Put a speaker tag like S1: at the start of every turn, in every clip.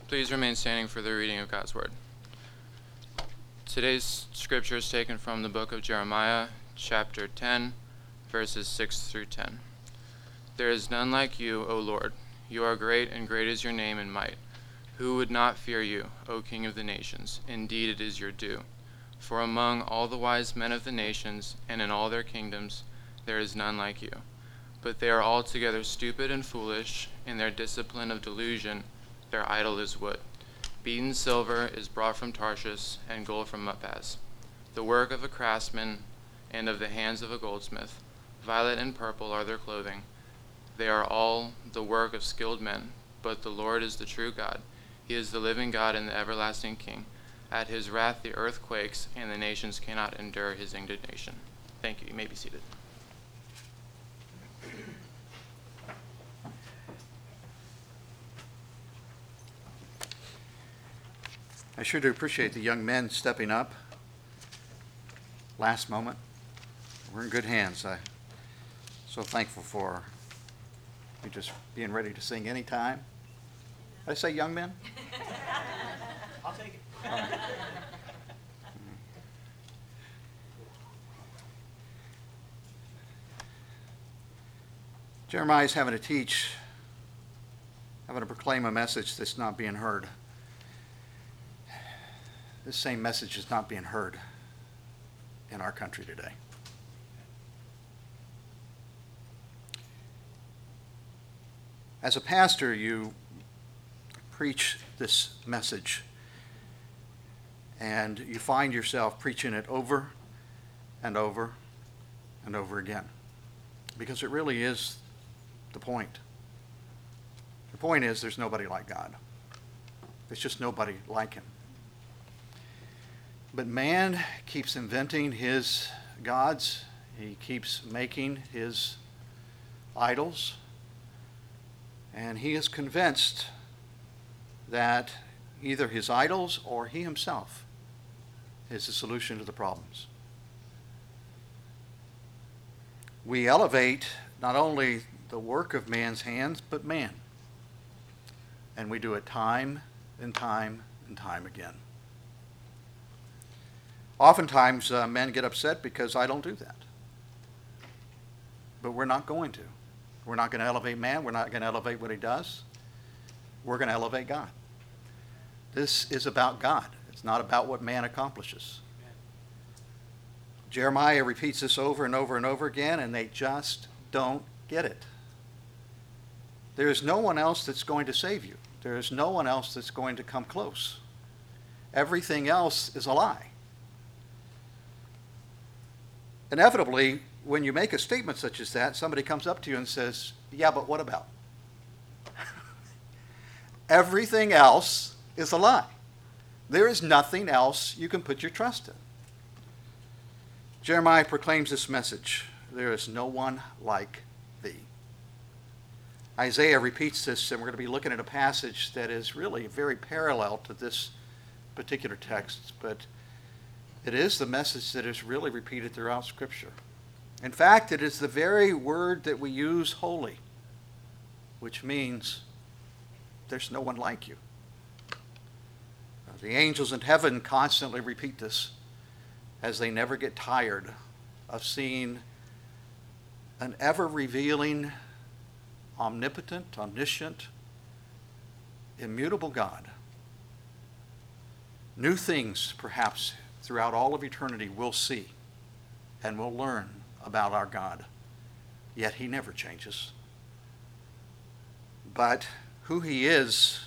S1: Please remain standing for the reading of God's Word. Today's scripture is taken from the book of Jeremiah, chapter 10, verses 6 through 10. There is none like you, O Lord. You are great, and great is your name in might. Who would not fear you, O King of the nations? Indeed, it is your due. For among all the wise men of the nations, and in all their kingdoms, there is none like you. But they are altogether stupid and foolish. In their discipline of delusion, their idol is wood. Beaten silver is brought from Tarshish, and gold from Uphaz, the work of a craftsman and of the hands of a goldsmith. Violet and purple are their clothing. They are all the work of skilled men. But the Lord is the true God. He is the living God and the everlasting King. At his wrath the earth quakes, and the nations cannot endure his indignation. Thank you. You may be seated.
S2: I sure do appreciate the young men stepping up. Last moment. We're in good hands. I'm so thankful for you just being ready to sing anytime. Did I say young men?
S3: I'll take it.
S2: All right. Jeremiah's having to proclaim a message that's not being heard. This same message is not being heard in our country today. As a pastor, you preach this message, and you find yourself preaching it over and over and over again, because it really is the point. The point is there's nobody like God. There's just nobody like him. But man keeps inventing his gods. He keeps making his idols. And he is convinced that either his idols or he himself is the solution to the problems. We elevate not only the work of man's hands, but man. And we do it time and time and time again. Oftentimes, men get upset because I don't do that. But we're not going to. We're not going to elevate man. We're not going to elevate what he does. We're going to elevate God. This is about God. It's not about what man accomplishes. Amen. Jeremiah repeats this over and over and over again, and they just don't get it. There is no one else that's going to save you. There is no one else that's going to come close. Everything else is a lie. Inevitably, when you make a statement such as that, somebody comes up to you and says, yeah, but what about? Everything else is a lie. There is nothing else you can put your trust in. Jeremiah proclaims this message: there is no one like thee. Isaiah repeats this, and we're going to be looking at a passage that is really very parallel to this particular text, but it is the message that is really repeated throughout Scripture. In fact, it is the very word that we use, holy, which means there's no one like you. The angels in heaven constantly repeat this, as they never get tired of seeing an ever-revealing, omnipotent, omniscient, immutable God. New things, perhaps, throughout all of eternity we'll see and we'll learn about our God. Yet he never changes. But who he is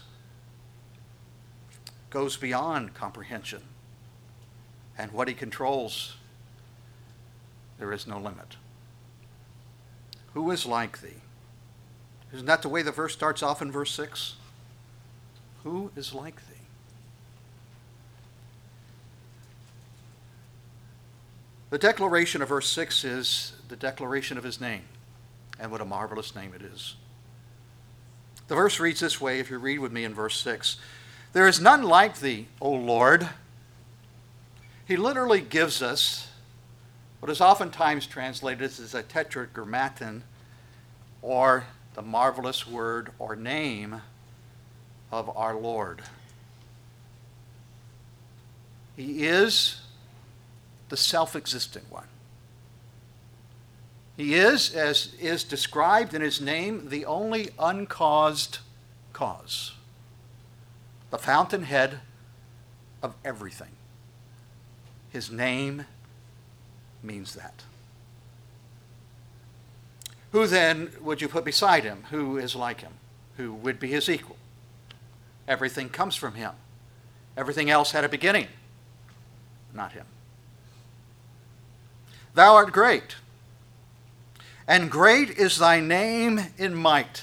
S2: goes beyond comprehension. And what he controls, there is no limit. Who is like thee? Isn't that the way the verse starts off in verse 6? Who is like thee? The declaration of verse 6 is the declaration of his name, and what a marvelous name it is. The verse reads this way, if you read with me in verse 6. There is none like thee, O Lord. He literally gives us what is oftentimes translated as a tetragrammaton, or the marvelous word or name of our Lord. He is the self-existent one. He is, as is described in his name, the only uncaused cause, the fountainhead of everything. His name means that. Who then would you put beside him? Who is like him? Who would be his equal? Everything comes from him. Everything else had a beginning. Not him. Thou art great, and great is thy name in might.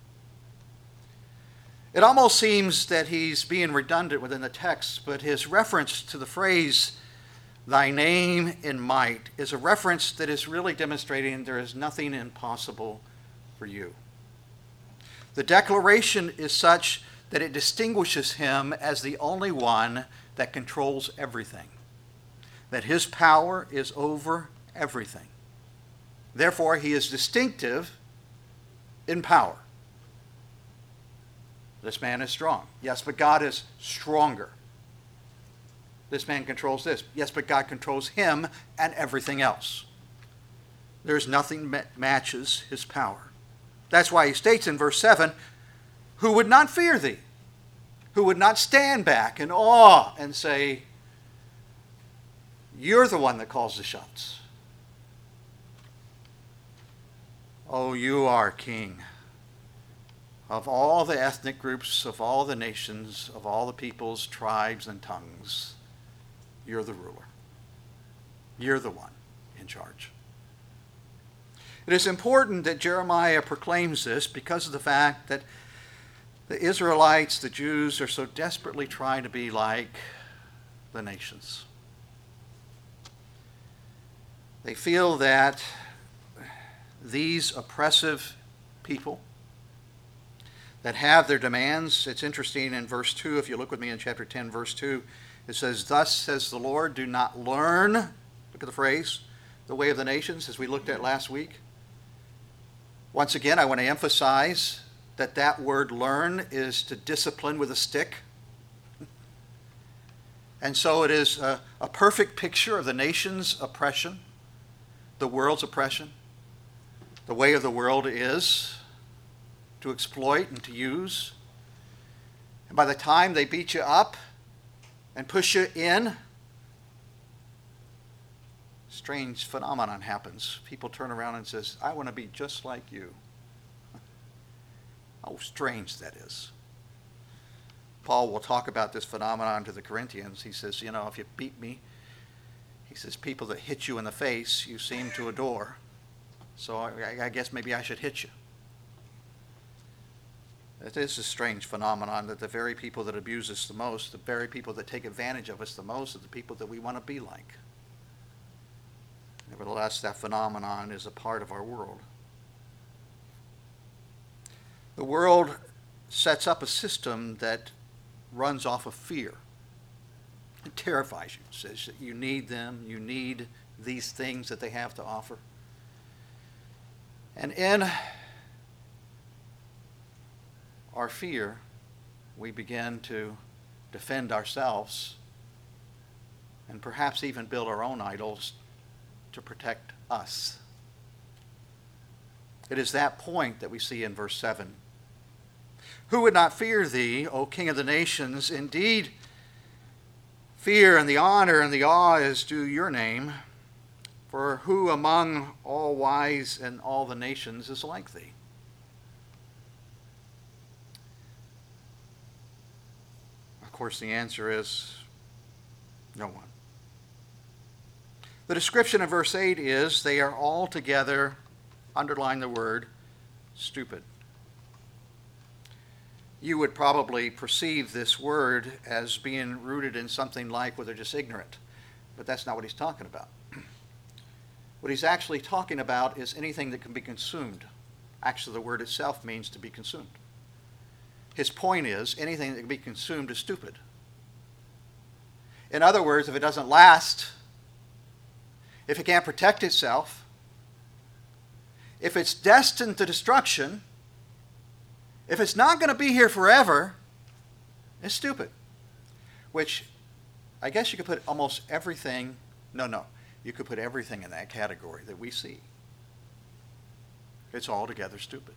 S2: It almost seems that he's being redundant within the text, but his reference to the phrase, thy name in might, is a reference that is really demonstrating there is nothing impossible for you. The declaration is such that it distinguishes him as the only one that controls everything, that his power is over everything. Therefore, he is distinctive in power. This man is strong. Yes, but God is stronger. This man controls this. Yes, but God controls him and everything else. There's nothing that matches his power. That's why he states in verse 7, who would not fear thee? Who would not stand back in awe and say, you're the one that calls the shots. Oh, you are king of all the ethnic groups, of all the nations, of all the peoples, tribes, and tongues. You're the ruler. You're the one in charge. It is important that Jeremiah proclaims this because of the fact that the Israelites, the Jews, are so desperately trying to be like the nations. They feel that these oppressive people that have their demands, it's interesting in verse 2, if you look with me in chapter 10, verse 2, it says, thus says the Lord, do not learn, look at the phrase, the way of the nations, as we looked at last week. Once again, I want to emphasize that that word learn is to discipline with a stick. And so it is a perfect picture of the nation's oppression, the world's oppression. The way of the world is to exploit and to use. And by the time they beat you up and push you in, strange phenomenon happens. People turn around and says, I want to be just like you. How strange that is. Paul will talk about this phenomenon to the Corinthians. He says, if you beat me, he says, people that hit you in the face, you seem to adore. So I guess maybe I should hit you. It is a strange phenomenon that the very people that abuse us the most, the very people that take advantage of us the most, are the people that we want to be like. Nevertheless, that phenomenon is a part of our world. The world sets up a system that runs off of fear. It terrifies you. It says that you need them, you need these things that they have to offer. And in our fear, we begin to defend ourselves and perhaps even build our own idols to protect us. It is that point that we see in verse 7. Who would not fear thee, O King of the nations? Indeed, fear and the honor and the awe is due your name. For who among all wise and all the nations is like thee? Of course, the answer is no one. The description of verse 8 is they are altogether, underline the word, stupid. You would probably perceive this word as being rooted in something like, well, they're just ignorant. But that's not what he's talking about. What he's actually talking about is anything that can be consumed. Actually, the word itself means to be consumed. His point is anything that can be consumed is stupid. In other words, if it doesn't last, if it can't protect itself, if it's destined to destruction, if it's not going to be here forever, It's stupid. Which I guess you could put almost everything, no, you could put everything in that category that we see. It's altogether stupid.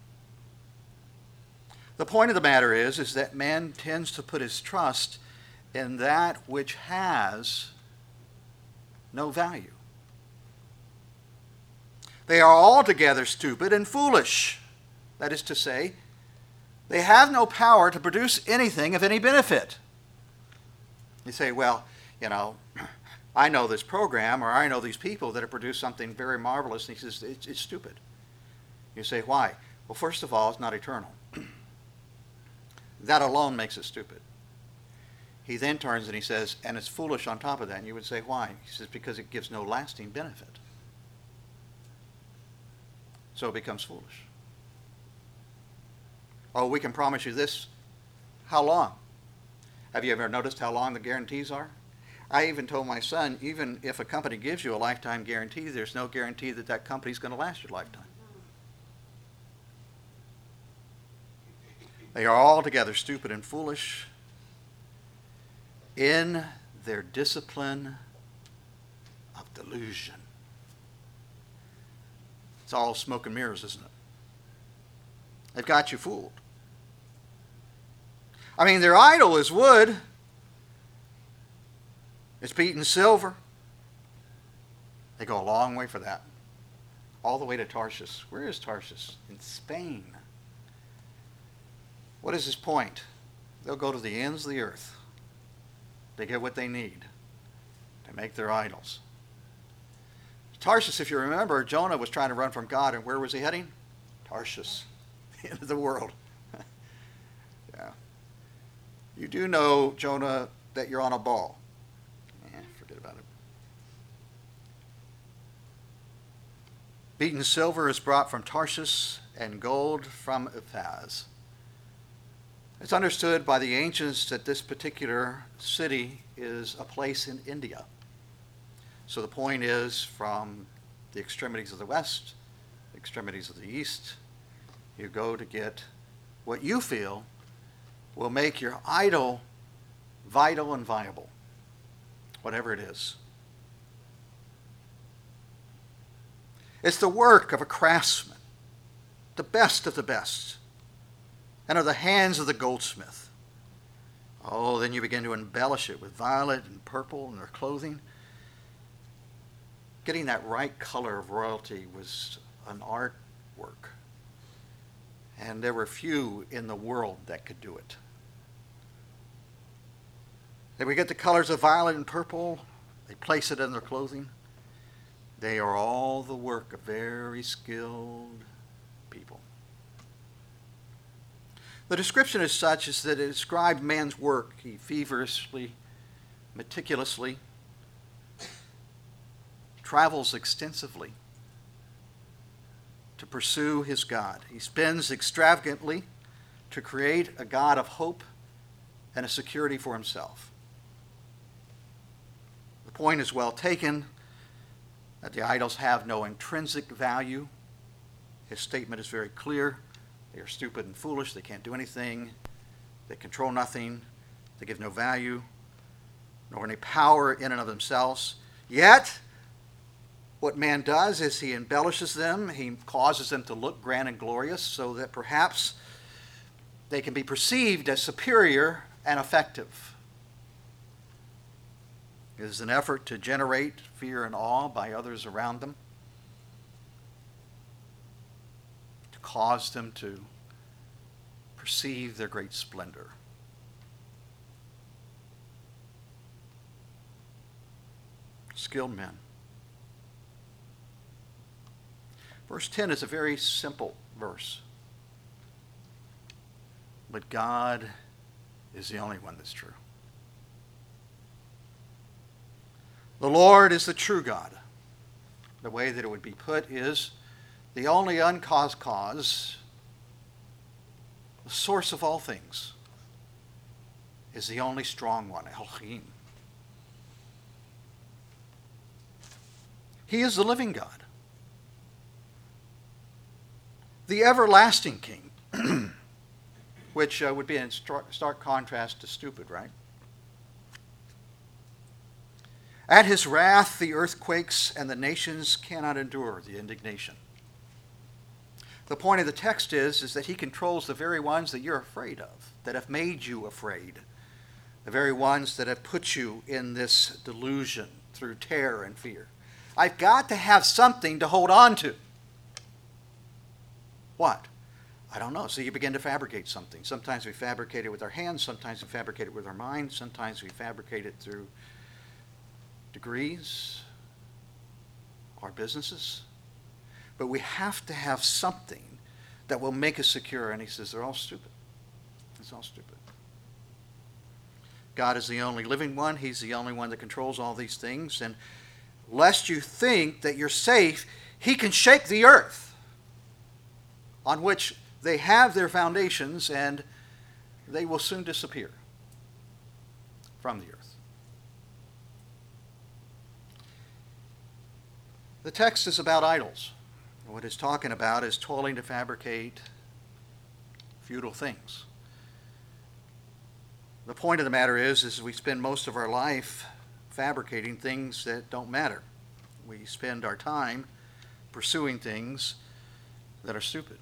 S2: The point of the matter is that man tends to put his trust in that which has no value. They are altogether stupid and foolish. That is to say, they have no power to produce anything of any benefit. You say, well, I know this program or I know these people that have produced something very marvelous. And he says, it's stupid. You say, why? Well, first of all, it's not eternal. That alone makes it stupid. He then turns and he says, and it's foolish on top of that. And you would say, why? He says, because it gives no lasting benefit. So it becomes foolish. Oh, we can promise you this. How long? Have you ever noticed how long the guarantees are? I even told my son, even if a company gives you a lifetime guarantee, there's no guarantee that that company is going to last your lifetime. They are altogether stupid and foolish in their discipline of delusion. It's all smoke and mirrors, isn't it? They've got you fooled. I mean, their idol is wood. It's beaten silver. They go a long way for that. All the way to Tarshish. Where is Tarshish? In Spain. What is his point? They'll go to the ends of the earth. They get what they need to make their idols. Tarshish, if you remember, Jonah was trying to run from God, and where was he heading? Tarshish, the end of the world. Yeah. You do know, Jonah, that you're on a ball. Forget about it. Beaten silver is brought from Tarshish, and gold from Uphaz. It's understood by the ancients that this particular city is a place in India. So the point is, from the extremities of the west, the extremities of the east, you go to get what you feel will make your idol vital and viable, whatever it is. It's the work of a craftsman, the best of the best, and of the hands of the goldsmith. Oh, then you begin to embellish it with violet and purple in their clothing. Getting that right color of royalty was an artwork. And there were few in the world that could do it. Then we get the colors of violet and purple. They place it in their clothing. They are all the work of very skilled people. The description is such as that it described man's work. He feverishly, meticulously, travels extensively to pursue his God. He spends extravagantly to create a God of hope and a security for himself. The point is well taken that the idols have no intrinsic value. His statement is very clear. They are stupid and foolish. They can't do anything. They control nothing. They give no value, nor any power in and of themselves. Yet, what man does is he embellishes them. He causes them to look grand and glorious so that perhaps they can be perceived as superior and effective. It is an effort to generate fear and awe by others around them, to cause them to perceive their great splendor. Skilled men. Verse 10 is a very simple verse. But God is the only one that's true. The Lord is the true God. The way that it would be put is the only uncaused cause, the source of all things, is the only strong one, Elohim. He is the living God, the everlasting King. which would be in stark contrast to stupid, right? At his wrath, the earth quakes, and the nations cannot endure the indignation. The point of the text is that he controls the very ones that you're afraid of, that have made you afraid, the very ones that have put you in this delusion through terror and fear. I've got to have something to hold on to. What? I don't know. So you begin to fabricate something. Sometimes we fabricate it with our hands, sometimes we fabricate it with our minds, sometimes we fabricate it through degrees, our businesses. But we have to have something that will make us secure. And he says they're all stupid. It's all stupid. God is the only living one. He's the only one that controls all these things. And lest you think that you're safe, he can shake the earth on which they have their foundations, and they will soon disappear from the earth. The text is about idols. What it's talking about is toiling to fabricate futile things. The point of the matter is we spend most of our life fabricating things that don't matter. We spend our time pursuing things that are stupid.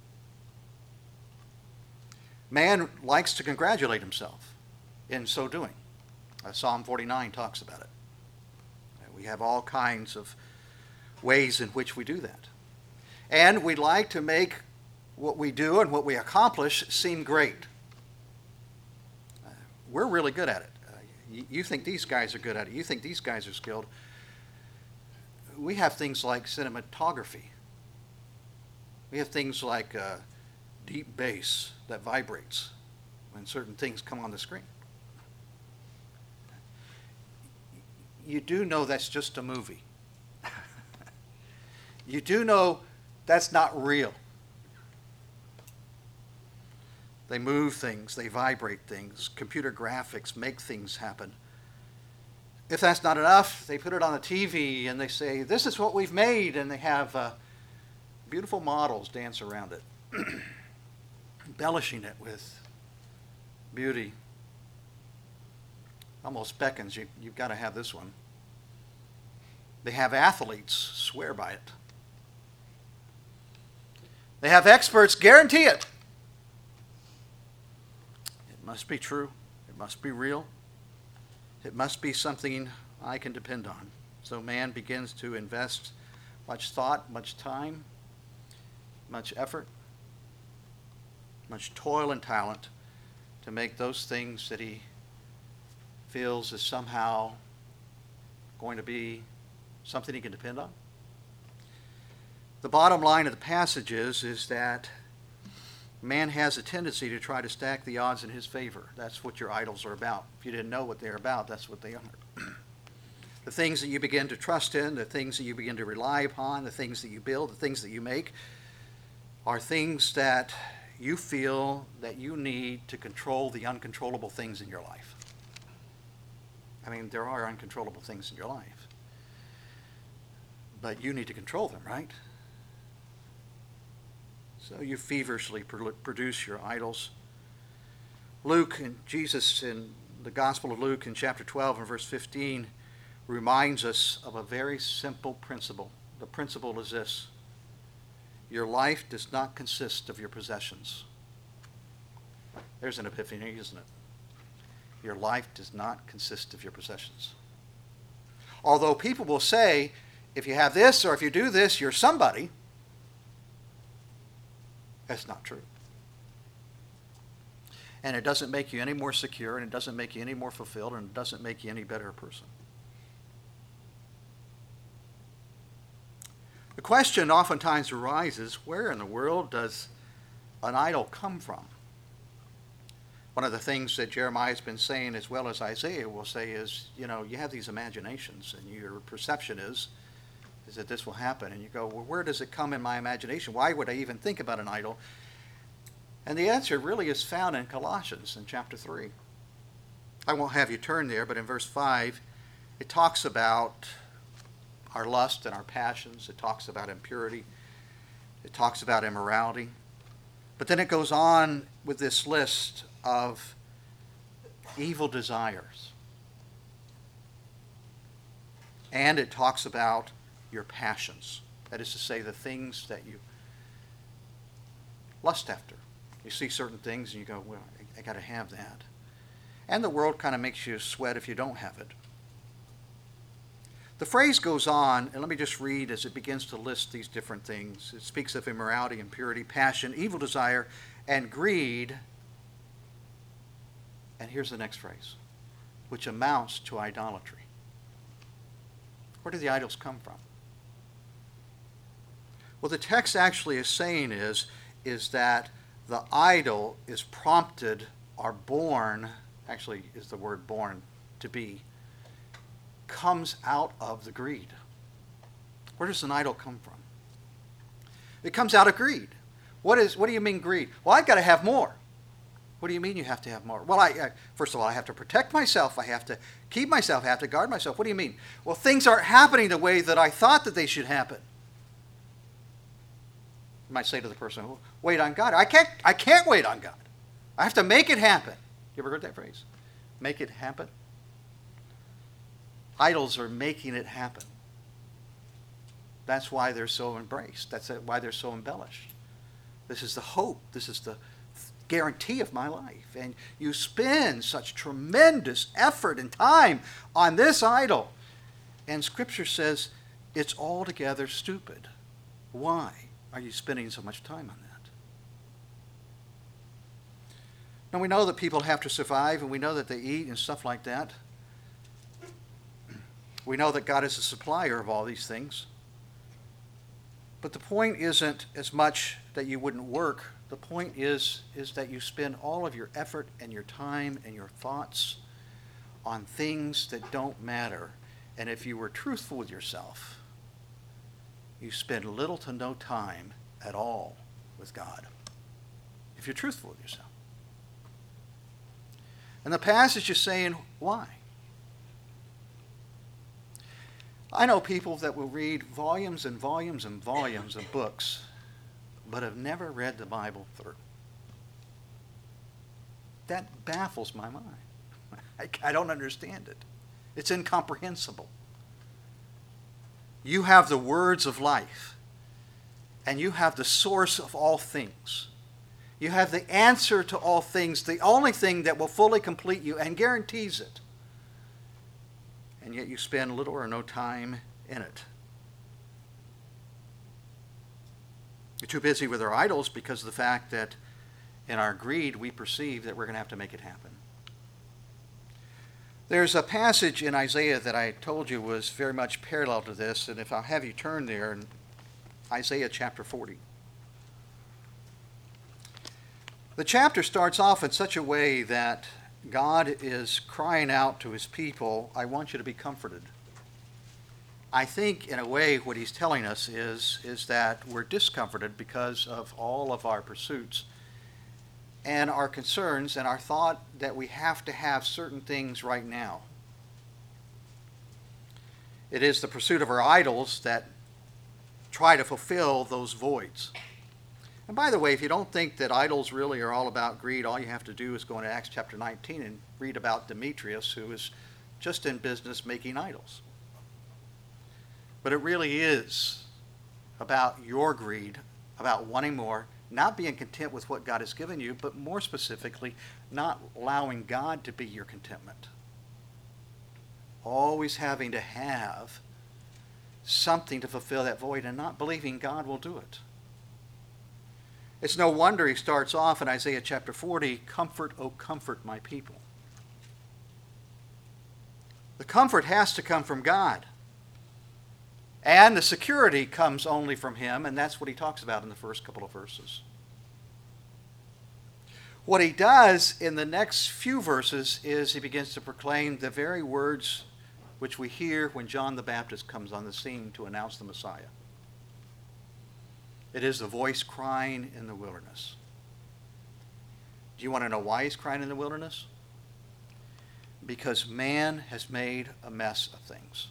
S2: Man likes to congratulate himself in so doing. Psalm 49 talks about it. We have all kinds of ways in which we do that. And we like to make what we do and what we accomplish seem great. We're really good at it. You think these guys are good at it. You think these guys are skilled. We have things like cinematography. We have things like deep bass that vibrates when certain things come on the screen. You do know that's just a movie. You do know that's not real. They move things, they vibrate things. Computer graphics make things happen. If that's not enough, they put it on the TV and they say, this is what we've made, and they have beautiful models dance around it, embellishing it with beauty. Almost beckons, you've got to have this one. They have athletes swear by it. They have experts guarantee it. It must be true. It must be real. It must be something I can depend on. So man begins to invest much thought, much time, much effort, much toil and talent to make those things that he feels is somehow going to be something he can depend on. The bottom line of the passage is that man has a tendency to try to stack the odds in his favor. That's what your idols are about. If you didn't know what they're about, that's what they are. The things that you begin to trust in, the things that you begin to rely upon, the things that you build, the things that you make, are things that you feel that you need to control the uncontrollable things in your life. I mean, there are uncontrollable things in your life. But you need to control them, right? So you feverishly produce your idols. Luke and Jesus in the Gospel of Luke in chapter 12 and verse 15 reminds us of a very simple principle. The principle is this: your life does not consist of your possessions. There's an epiphany, isn't it? Your life does not consist of your possessions. Although people will say, if you have this or if you do this, you're somebody. That's not true. And it doesn't make you any more secure, and it doesn't make you any more fulfilled, and it doesn't make you any better a person. The question oftentimes arises, where in the world does an idol come from? One of the things that Jeremiah has been saying, as well as Isaiah will say, is, you have these imaginations, and your perception is that this will happen. And you go, well, where does it come in my imagination? Why would I even think about an idol? And the answer really is found in Colossians in chapter 3. I won't have you turn there, but in verse 5, it talks about our lust and our passions. It talks about impurity. It talks about immorality. But then it goes on with this list of evil desires. And it talks about your passions. That is to say, the things that you lust after. You see certain things and you go, well, I got to have that. And the world kind of makes you sweat if you don't have it. The phrase goes on, and let me just read as it begins to list these different things. It speaks of immorality, impurity, passion, evil desire, and greed. And here's the next phrase, which amounts to idolatry. Where do the idols come from? What the text actually is saying is that the idol is prompted or born, actually is the word born to be, comes out of the greed. Where does an idol come from? It comes out of greed. What do you mean greed? Well, I've got to have more. What do you mean you have to have more? Well, first of all, I have to protect myself. I have to keep myself. I have to guard myself. What do you mean? Well, things aren't happening the way that I thought that they should happen. You might say to the person, wait on God. I can't wait on God. I have to make it happen. You ever heard that phrase? Make it happen? Idols are making it happen. That's why they're so embraced. That's why they're so embellished. This is the hope. This is the guarantee of my life. And you spend such tremendous effort and time on this idol. And Scripture says it's altogether stupid. Why are you spending so much time on that? Now we know that people have to survive, and we know that they eat and stuff like that. We know that God is the supplier of all these things. But the point isn't as much that you wouldn't work. The point is that you spend all of your effort and your time and your thoughts on things that don't matter. And if you were truthful with yourself, you spend little to no time at all with God. If you're truthful with yourself. And the passage is saying, why? I know people that will read volumes and volumes and volumes of books, but have never read the Bible through. That baffles my mind. I don't understand it. It's incomprehensible. You have the words of life, and you have the source of all things. You have the answer to all things, the only thing that will fully complete you and guarantees it. And yet you spend little or no time in it. You're too busy with our idols because of the fact that in our greed we perceive that we're going to have to make it happen. There's a passage in Isaiah that I told you was very much parallel to this, and if I'll have you turn there in Isaiah chapter 40. The chapter starts off in such a way that God is crying out to his people, I want you to be comforted. I think, in a way, what he's telling us is that we're discomforted because of all of our pursuits and our concerns and our thought that we have to have certain things right now. It is the pursuit of our idols that try to fulfill those voids. And by the way, if you don't think that idols really are all about greed, all you have to do is go into Acts chapter 19 and read about Demetrius, who is just in business making idols. But it really is about your greed, about wanting more, not being content with what God has given you, but more specifically, not allowing God to be your contentment. Always having to have something to fulfill that void and not believing God will do it. It's no wonder he starts off in Isaiah chapter 40, comfort, O comfort my people. The comfort has to come from God. And the security comes only from him, and that's what he talks about in the first couple of verses. What he does in the next few verses is he begins to proclaim the very words which we hear when John the Baptist comes on the scene to announce the Messiah. It is the voice crying in the wilderness. Do you want to know why he's crying in the wilderness? Because man has made a mess of things.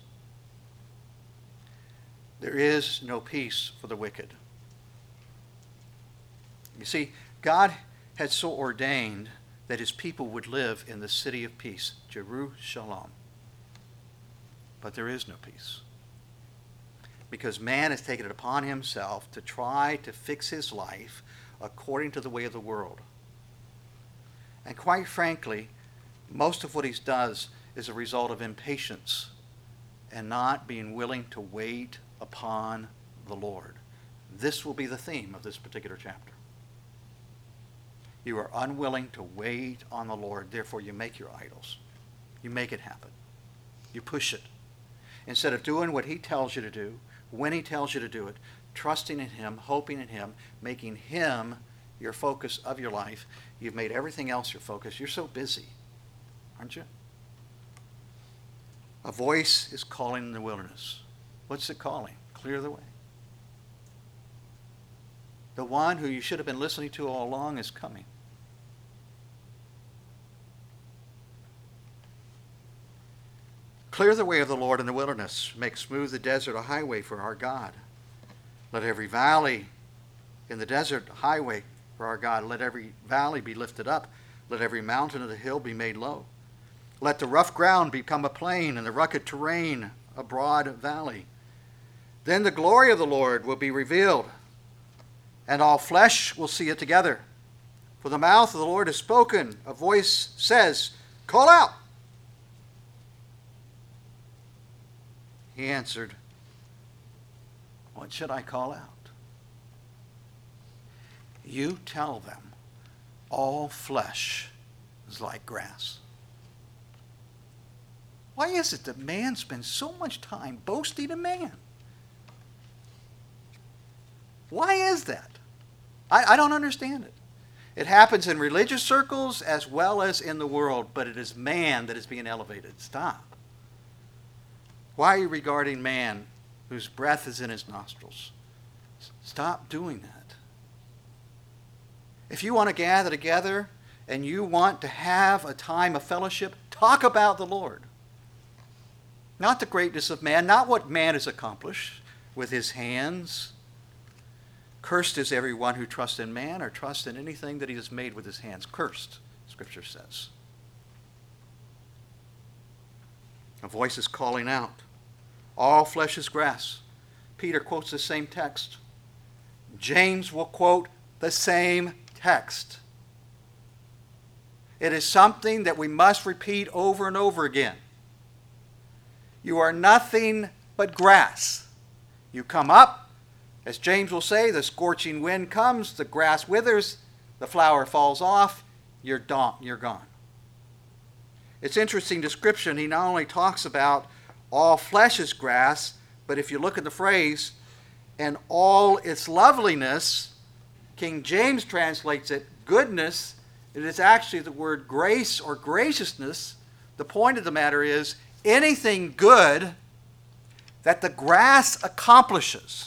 S2: There is no peace for the wicked. You see, God had so ordained that his people would live in the city of peace, Jerusalem. But there is no peace. Because man has taken it upon himself to try to fix his life according to the way of the world. And quite frankly, most of what he does is a result of impatience and not being willing to wait upon the Lord. This will be the theme of this particular chapter. You are unwilling to wait on the Lord, therefore you make your idols. You make it happen. You push it. Instead of doing what he tells you to do, when he tells you to do it, trusting in him, hoping in him, making him your focus of your life, you've made everything else your focus. You're so busy, aren't you? A voice is calling in the wilderness. What's it calling? Clear the way. The one who you should have been listening to all along is coming. Clear the way of the Lord in the wilderness. Make smooth the desert a highway for our God. Let every valley in the desert a highway for our God. Let every valley be lifted up. Let every mountain of the hill be made low. Let the rough ground become a plain and the rugged terrain a broad valley. Then the glory of the Lord will be revealed, and all flesh will see it together. For the mouth of the Lord has spoken. A voice says, call out. He answered, what should I call out? You tell them, all flesh is like grass. Why is it that man spends so much time boasting in man? Why is that? I don't understand it. It happens in religious circles as well as in the world, but it is man that is being elevated. Stop. Why are you regarding man whose breath is in his nostrils? Stop doing that. If you want to gather together and you want to have a time of fellowship, talk about the Lord. Not the greatness of man, not what man has accomplished with his hands. Cursed is everyone who trusts in man or trusts in anything that he has made with his hands. Cursed, Scripture says. A voice is calling out. All flesh is grass. Peter quotes the same text. James will quote the same text. It is something that we must repeat over and over again. You are nothing but grass. You come up, as James will say, the scorching wind comes, the grass withers, the flower falls off, you're gone. It's interesting description. He not only talks about all flesh is grass, but if you look at the phrase, and all its loveliness, King James translates it goodness. It is actually the word grace or graciousness. The point of the matter is anything good that the grass accomplishes.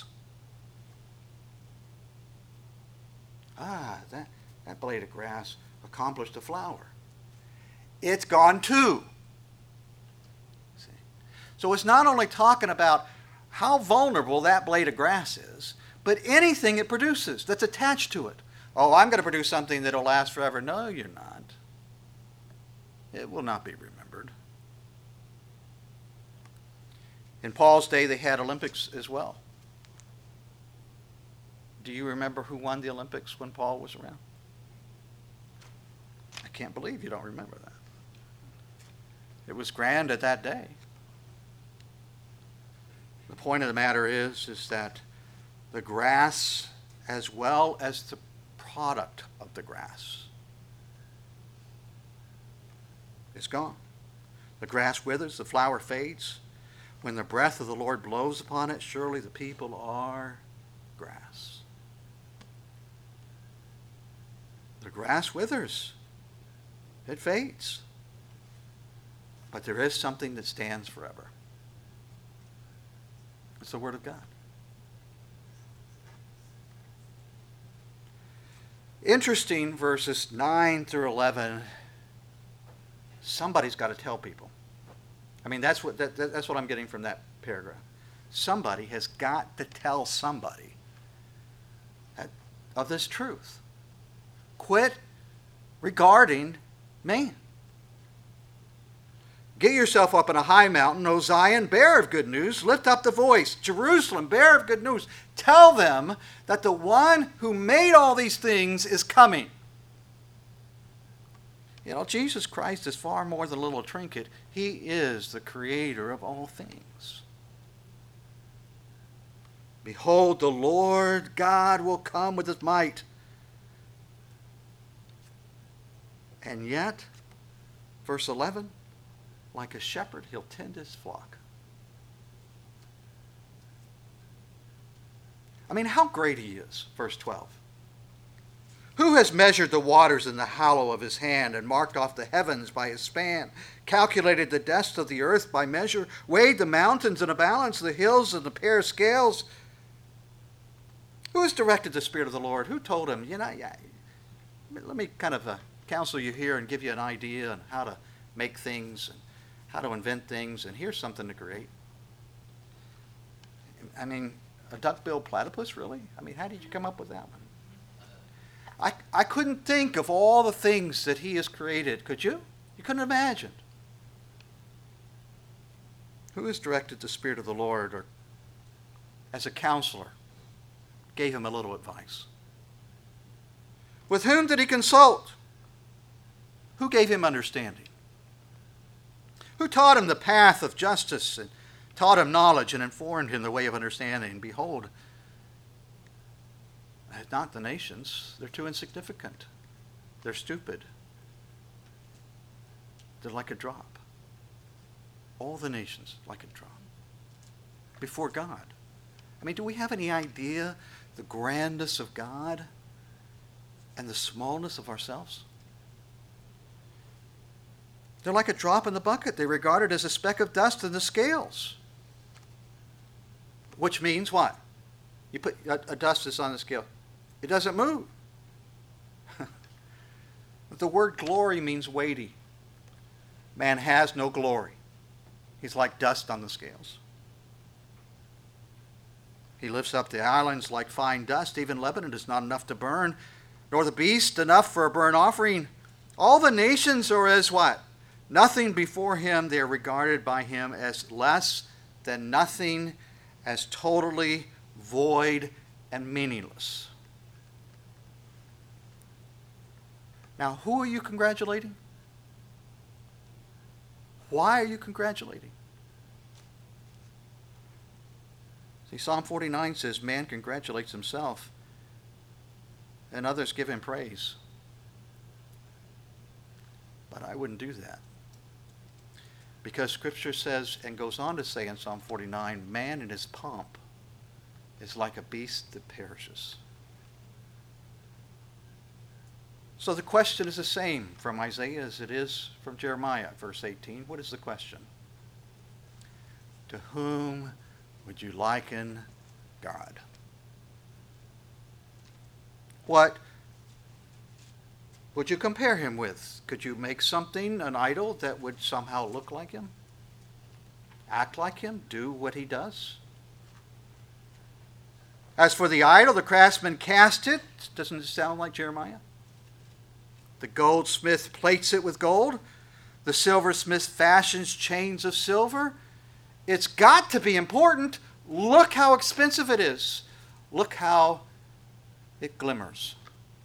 S2: That blade of grass accomplished a flower. It's gone too. See? So it's not only talking about how vulnerable that blade of grass is, but anything it produces that's attached to it. Oh, I'm going to produce something that'll last forever. No, you're not. It will not be remembered. In Paul's day, they had Olympics as well. Do you remember who won the Olympics when Paul was around? I can't believe you don't remember that. It was grand at that day. The point of the matter is that the grass, as well as the product of the grass, is gone. The grass withers, the flower fades. When the breath of the Lord blows upon it, surely the people are grass. The grass withers. It fades. But there is something that stands forever. It's the Word of God. Interesting, verses 9 through 11. Somebody's got to tell people. I mean, that's what I'm getting from that paragraph. Somebody has got to tell somebody of this truth. Quit regarding man. Get yourself up in a high mountain, O Zion, bearer of good news. Lift up the voice, Jerusalem, bearer of good news. Tell them that the one who made all these things is coming. You know, Jesus Christ is far more than a little trinket. He is the creator of all things. Behold, the Lord God will come with his might. And yet, verse 11, like a shepherd, he'll tend his flock. I mean, how great he is, verse 12. Who has measured the waters in the hollow of his hand and marked off the heavens by his span, calculated the dust of the earth by measure, weighed the mountains in a balance, the hills in a pair of scales? Who has directed the Spirit of the Lord? Who told him, let me kind of counsel you here and give you an idea on how to make things and how to invent things, and here's something to create. I mean, a duck-billed platypus, really? I mean, how did you come up with that one? I couldn't think of all the things that he has created. Could you? You couldn't imagine. Who has directed the Spirit of the Lord, or as a counselor, gave him a little advice? With whom did he consult? Who gave him understanding? Who taught him the path of justice and taught him knowledge and informed him the way of understanding? Behold, not the nations. They're too insignificant. They're stupid. They're like a drop. All the nations like a drop before God. I mean, do we have any idea the grandness of God and the smallness of ourselves? They're like a drop in the bucket. They're regarded as a speck of dust in the scales. Which means what? You put a dust that's on the scale. It doesn't move. The word glory means weighty. Man has no glory. He's like dust on the scales. He lifts up the islands like fine dust. Even Lebanon is not enough to burn, nor the beast enough for a burnt offering. All the nations are as what? Nothing before him. They are regarded by him as less than nothing, as totally void and meaningless. Now, who are you congratulating? Why are you congratulating? See, Psalm 49 says man congratulates himself and others give him praise. But I wouldn't do that. Because Scripture says, and goes on to say in Psalm 49, man in his pomp is like a beast that perishes. So the question is the same from Isaiah as it is from Jeremiah, verse 18. What is the question? To whom would you liken God? What would you compare him with? Could you make something, an idol, that would somehow look like him? Act like him? Do what he does? As for the idol, the craftsman cast it. Doesn't it sound like Jeremiah? The goldsmith plates it with gold. The silversmith fashions chains of silver. It's got to be important. Look how expensive it is. Look how it glimmers.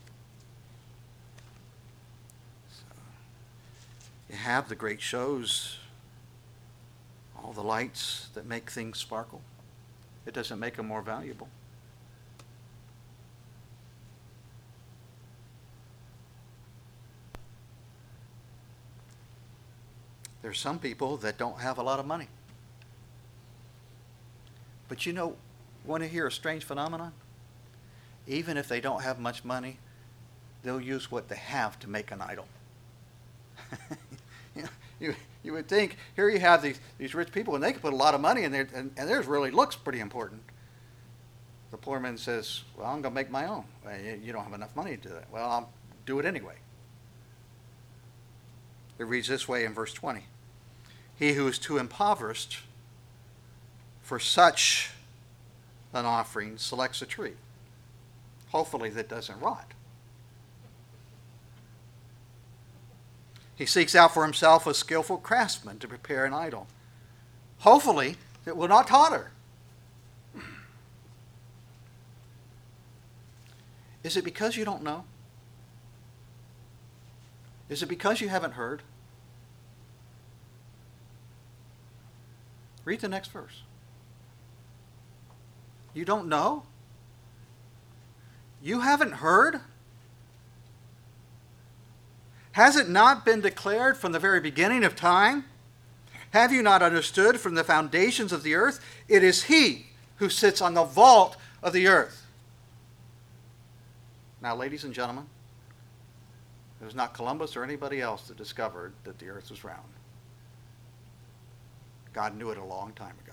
S2: So, you have the great shows, all the lights that make things sparkle. It doesn't make them more valuable. There's some people that don't have a lot of money. But want to hear a strange phenomenon? Even if they don't have much money, they'll use what they have to make an idol. You would think, here you have these rich people, and they can put a lot of money in there, and theirs really looks pretty important. The poor man says, well, I'm going to make my own. Well, you don't have enough money to do that. Well, I'll do it anyway. It reads this way in verse 20. He who is too impoverished for such an offering selects a tree, hopefully that doesn't rot. He seeks out for himself a skillful craftsman to prepare an idol. Hopefully, it will not totter. Is it because you don't know? Is it because you haven't heard? Read the next verse. You don't know? You haven't heard? Has it not been declared from the very beginning of time? Have you not understood from the foundations of the earth? It is He who sits on the vault of the earth. Now, ladies and gentlemen, it was not Columbus or anybody else that discovered that the earth was round. God knew it a long time ago.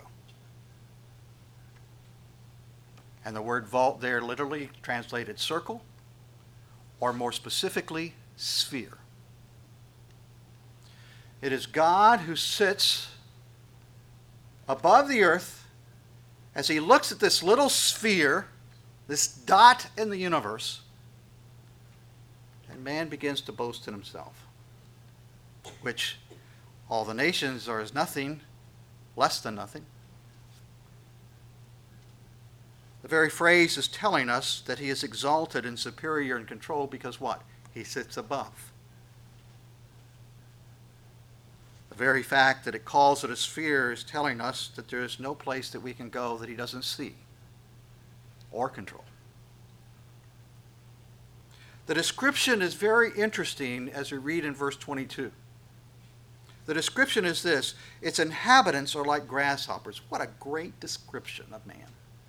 S2: And the word vault there literally translated circle, or more specifically, sphere. It is God who sits above the earth as He looks at this little sphere, this dot in the universe, and man begins to boast in himself, which all the nations are as nothing, less than nothing. The very phrase is telling us that He is exalted and superior in control because what? He sits above. The very fact that it calls it a sphere is telling us that there is no place that we can go that He doesn't see or control. The description is very interesting as we read in verse 22. The description is this: its inhabitants are like grasshoppers. What a great description of man.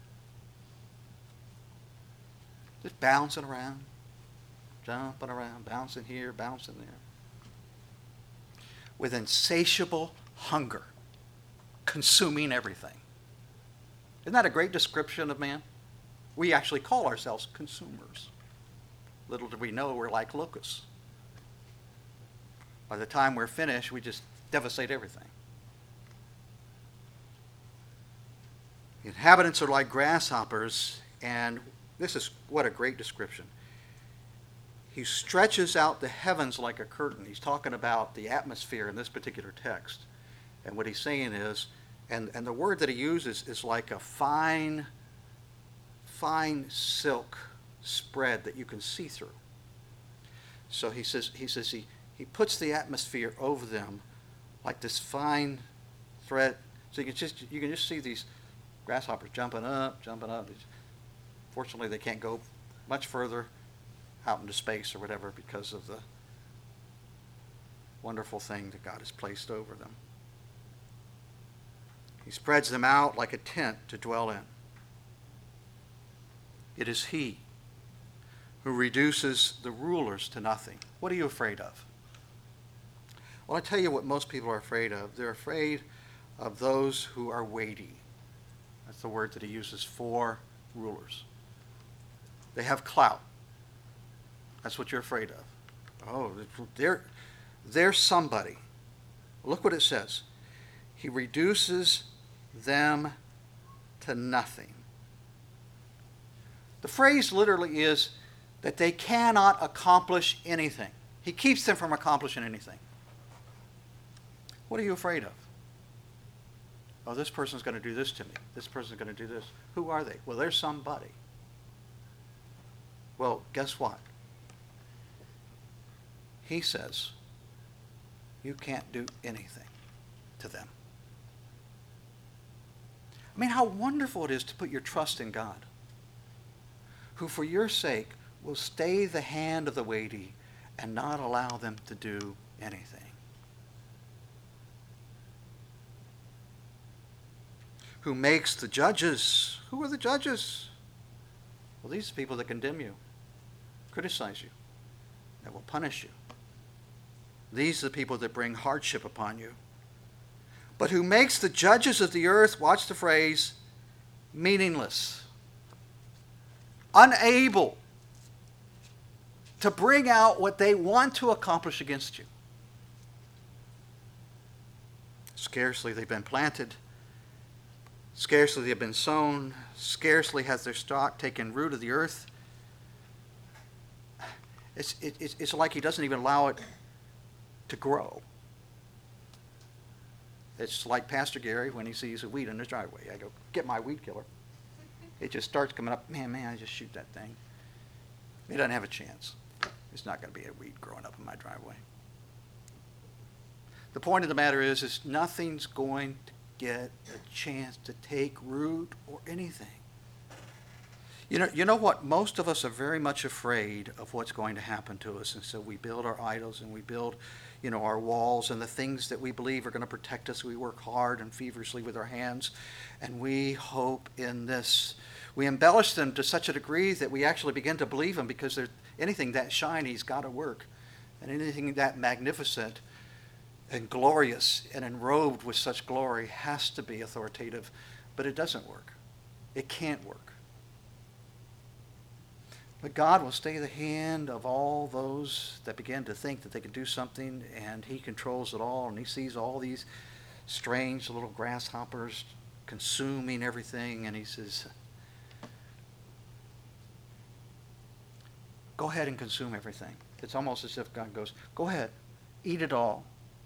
S2: Just bouncing around, jumping around, bouncing here, bouncing there. With insatiable hunger, consuming everything. Isn't that a great description of man? We actually call ourselves consumers. Little do we know we're like locusts. By the time we're finished, we just devastate everything. The inhabitants are like grasshoppers, and this is what a great description. He stretches out the heavens like a curtain. He's talking about the atmosphere in this particular text. And what he's saying is, and the word that he uses is like a fine silk spread that you can see through. So he says he puts the atmosphere over them like this fine thread. So you can just see these grasshoppers jumping up. Fortunately, they can't go much further out into space or whatever because of the wonderful thing that God has placed over them. He spreads them out like a tent to dwell in. It is He who reduces the rulers to nothing. What are you afraid of? Well, I tell you what most people are afraid of. They're afraid of those who are weighty. That's the word that he uses for rulers. They have clout. That's what you're afraid of. Oh, they're somebody. Look what it says. He reduces them to nothing. The phrase literally is that they cannot accomplish anything. He keeps them from accomplishing anything. What are you afraid of? Oh, this person's going to do this to me. This person's going to do this. Who are they? Well, they're somebody. Well, guess what? He says, you can't do anything to them. I mean, how wonderful it is to put your trust in God, who for your sake will stay the hand of the weighty and not allow them to do anything. Who makes the judges. Who are the judges? Well, these are people that condemn you, criticize you, that will punish you. These are the people that bring hardship upon you. But who makes the judges of the earth, watch the phrase, meaningless, unable to bring out what they want to accomplish against you. Scarcely they've been planted. Scarcely they've been sown. Scarcely has their stock taken root of the earth. It's like he doesn't even allow it to grow. It's like Pastor Gary when he sees a weed in his driveway. I go, get my weed killer. It just starts coming up. Man, I just shoot that thing. It doesn't have a chance. It's not going to be a weed growing up in my driveway. The point of the matter is nothing's going to get a chance to take root or anything. You know what? Most of us are very much afraid of what's going to happen to us, and so we build our idols and we build, our walls and the things that we believe are going to protect us. We work hard and feverishly with our hands, and we hope in this. We embellish them to such a degree that we actually begin to believe them, because anything that shiny's got to work, and anything that magnificent and glorious and enrobed with such glory has to be authoritative, but it doesn't work. It can't work. But God will stay the hand of all those that begin to think that they can do something, and he controls it all, and he sees all these strange little grasshoppers consuming everything, and he says, go ahead and consume everything. It's almost as if God goes, go ahead, eat it all.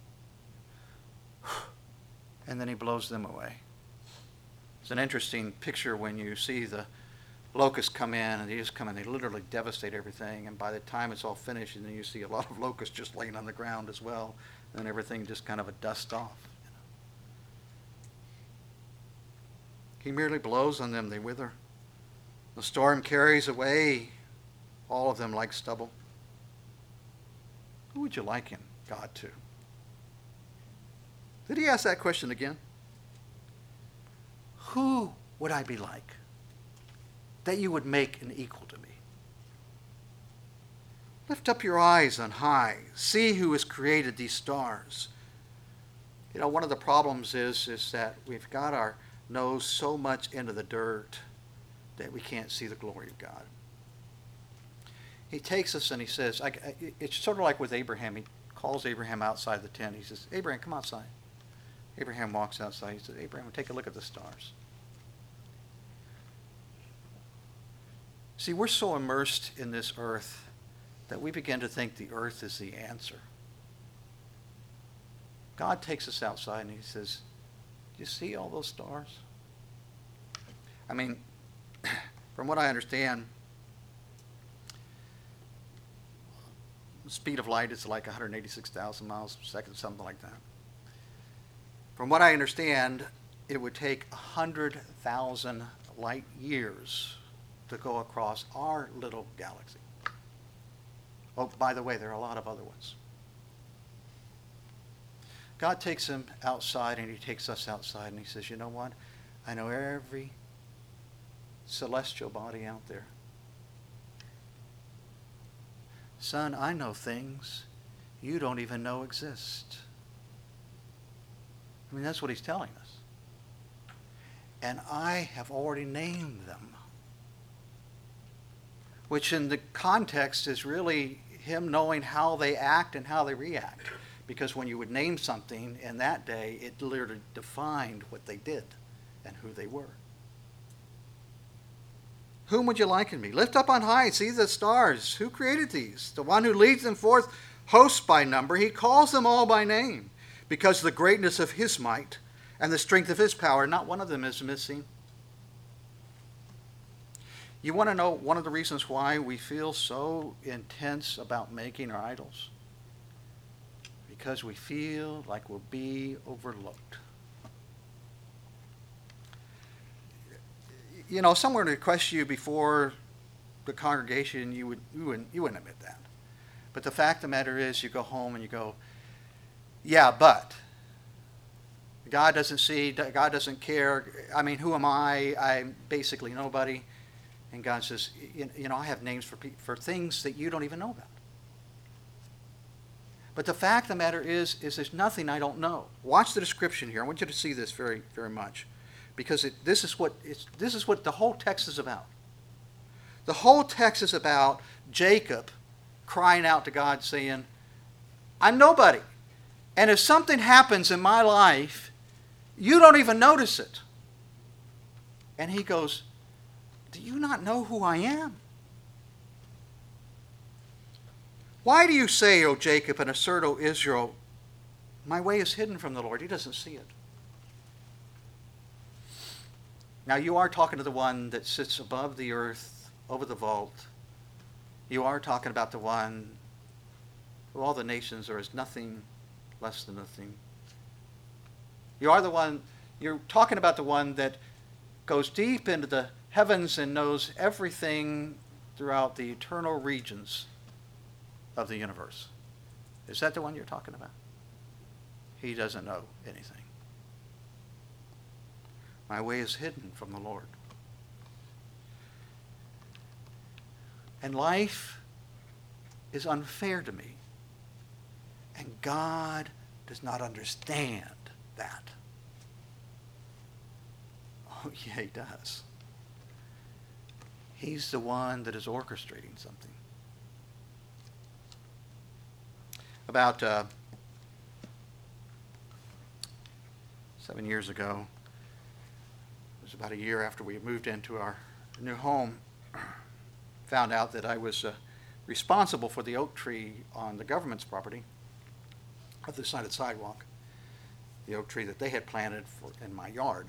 S2: And then he blows them away. It's an interesting picture when you see the locusts come in, and they just come in, they literally devastate everything, and by the time it's all finished, and then you see a lot of locusts just laying on the ground as well, and then everything just kind of a dust off. He merely blows on them, they wither. The storm carries away all of them like stubble. Who would you liken God to? Did he ask that question again? Who would I be like that you would make an equal to me? Lift up your eyes on high. See who has created these stars. One of the problems is that we've got our nose so much into the dirt that we can't see the glory of God. He takes us and he says, it's sort of like with Abraham. He calls Abraham outside the tent. He says, Abraham, come outside. Abraham walks outside. He says, Abraham, take a look at the stars. See, we're so immersed in this earth that we begin to think the earth is the answer. God takes us outside and he says, do you see all those stars? I mean, from what I understand, the speed of light is like 186,000 miles per second, something like that. From what I understand, it would take 100,000 light years to go across our little galaxy. Oh, by the way, there are a lot of other ones. God takes him outside, and he takes us outside, and he says, you know what? I know every celestial body out there. Son, I know things you don't even know exist. I mean, that's what he's telling us. And I have already named them. Which in the context is really him knowing how they act and how they react. Because when you would name something in that day, it literally defined what they did and who they were. Whom would you liken me? Lift up on high, see the stars. Who created these? The one who leads them forth, hosts by number. He calls them all by name, because of the greatness of his might and the strength of his power. Not one of them is missing. You want to know one of the reasons why we feel so intense about making our idols? Because we feel like we'll be overlooked. Someone would question you before the congregation, you wouldn't admit that. But the fact of the matter is, you go home and you go, yeah, but God doesn't see, God doesn't care. I mean, who am I? I'm basically nobody. And God says, I have names for things that you don't even know about. But the fact of the matter is there's nothing I don't know. Watch the description here. I want you to see this very, very much, because this is what the whole text is about. The whole text is about Jacob crying out to God, saying, "I'm nobody, and if something happens in my life, you don't even notice it." And he goes, "Do you not know who I am? Why do you say, O Jacob, and assert, O Israel, my way is hidden from the Lord? He doesn't see it. Now you are talking to the one that sits above the earth, over the vault. You are talking about the one who all the nations are as nothing, less than nothing. You're talking about the one that goes deep into the heavens and knows everything throughout the eternal regions of the universe. Is that the one you're talking about? He doesn't know anything. My way is hidden from the Lord. And life is unfair to me. And God does not understand that. Oh, yeah, he does. He's the one that is orchestrating something. About 7 years ago, it was about a year after we moved into our new home, found out that I was responsible for the oak tree on the government's property, on the side of the sidewalk, the oak tree that they had planted in my yard.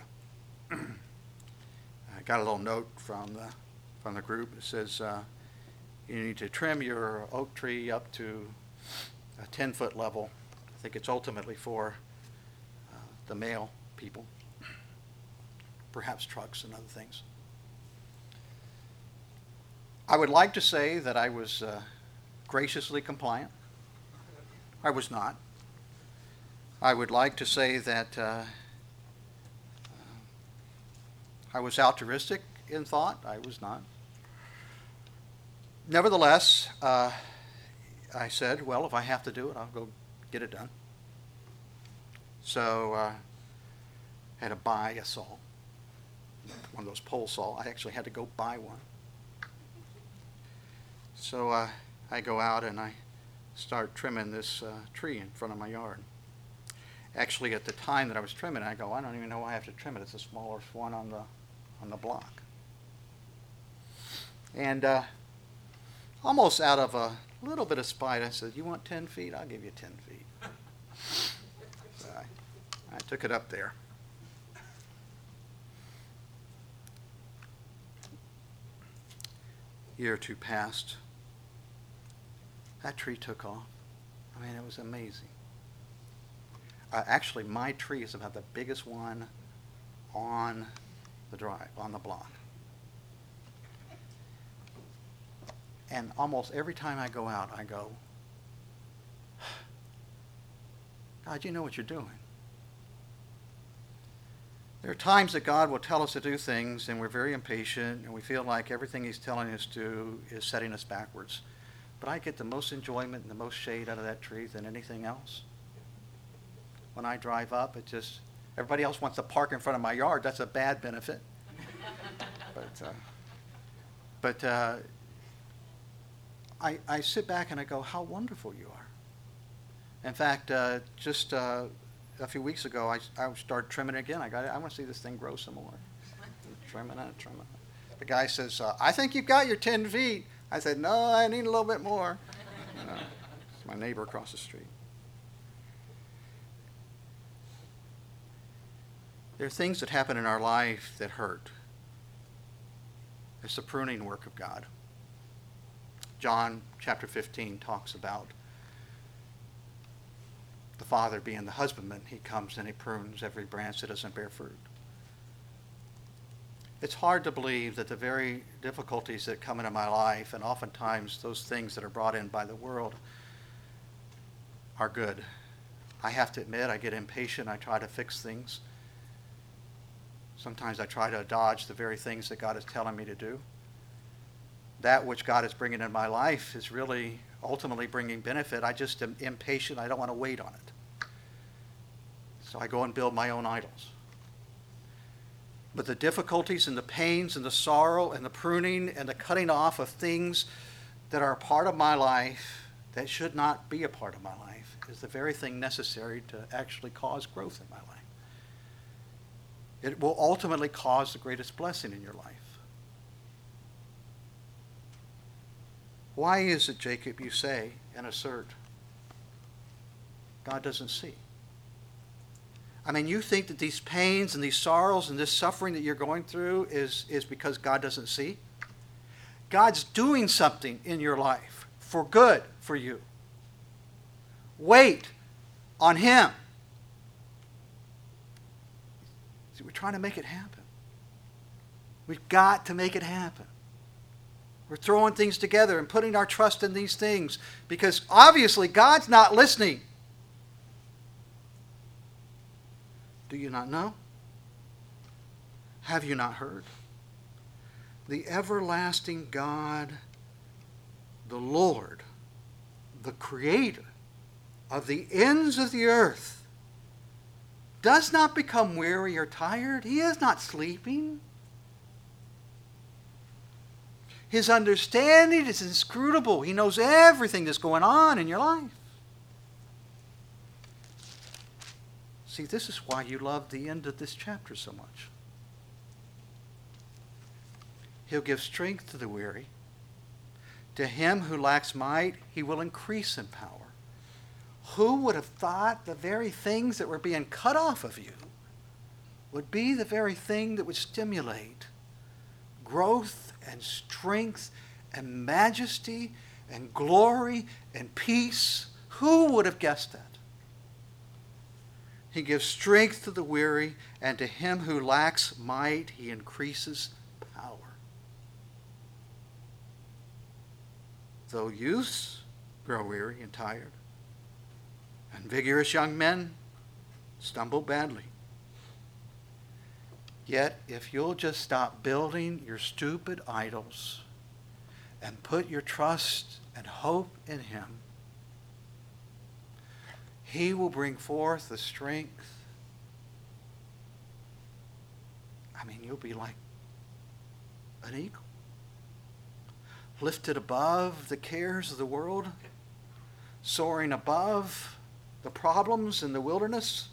S2: I got a little note from the group that says you need to trim your oak tree up to a 10-foot level. I think it's ultimately for the male people, perhaps trucks and other things. I would like to say that I was graciously compliant. I was not. I would like to say that I was altruistic in thought. I was not. Nevertheless, I said, well, if I have to do it, I'll go get it done. So I had to buy a saw, one of those pole saw. I actually had to go buy one. So I go out and I start trimming this tree in front of my yard. Actually, at the time that I was trimming it, I go, I don't even know why I have to trim it. It's the smallest one on the block. And almost out of a little bit of spite, I said, you want 10 feet? I'll give you 10 feet. So I took it up there. A year or two passed. That tree took off. I mean, it was amazing. Actually, my tree is about the biggest one on the block. And almost every time I go out, I go, God, you know what you're doing. There are times that God will tell us to do things, and we're very impatient, and we feel like everything he's telling us to do is setting us backwards. But I get the most enjoyment and the most shade out of that tree than anything else. When I drive up, it just, everybody else wants to park in front of my yard. That's a bad benefit. But I sit back and I go, how wonderful you are. In fact, just a few weeks ago, I started trimming it again. I want to see this thing grow some more. Trimming it. The guy says, I think you've got your 10 feet. I said, no, I need a little bit more. It's my neighbor across the street. There are things that happen in our life that hurt. It's the pruning work of God. John chapter 15 talks about the Father being the husbandman. He comes and he prunes every branch that doesn't bear fruit. It's hard to believe that the very difficulties that come into my life, and oftentimes those things that are brought in by the world, are good. I have to admit, I get impatient. I try to fix things. Sometimes I try to dodge the very things that God is telling me to do. That which God is bringing in my life is really ultimately bringing benefit. I just am impatient. I don't want to wait on it. So I go and build my own idols. But the difficulties and the pains and the sorrow and the pruning and the cutting off of things that are a part of my life that should not be a part of my life is the very thing necessary to actually cause growth in my life. It will ultimately cause the greatest blessing in your life. Why is it, Jacob, you say and assert, God doesn't see? I mean, you think that these pains and these sorrows and this suffering that you're going through is because God doesn't see? God's doing something in your life for good for you. Wait on Him. See, we're trying to make it happen. We've got to make it happen. We're throwing things together and putting our trust in these things because obviously God's not listening. Do you not know? Have you not heard? The everlasting God, the Lord, the Creator of the ends of the earth, does not become weary or tired. He is not sleeping. His understanding is inscrutable. He knows everything that's going on in your life. See, this is why you love the end of this chapter so much. He'll give strength to the weary. To him who lacks might, He will increase in power. Who would have thought the very things that were being cut off of you would be the very thing that would stimulate growth and strength and majesty and glory and peace? Who would have guessed that? He gives strength to the weary, and to him who lacks might, He increases power. Though youths grow weary and tired, and vigorous young men stumble badly, yet if you'll just stop building your stupid idols and put your trust and hope in Him, He will bring forth the strength. I mean, you'll be like an eagle, lifted above the cares of the world, soaring above the problems in the wilderness.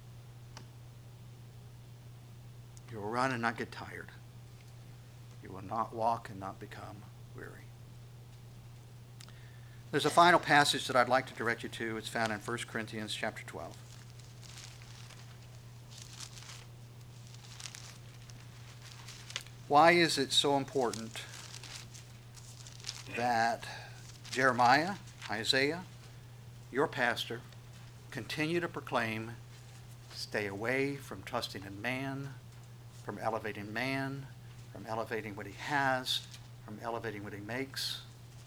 S2: You will run and not get tired. You will not walk and not become weary. There's a final passage that I'd like to direct you to. It's found in 1 Corinthians chapter 12. Why is it so important that Jeremiah, Isaiah, your pastor, continue to proclaim, stay away from trusting in man, from elevating what he has, from elevating what he makes?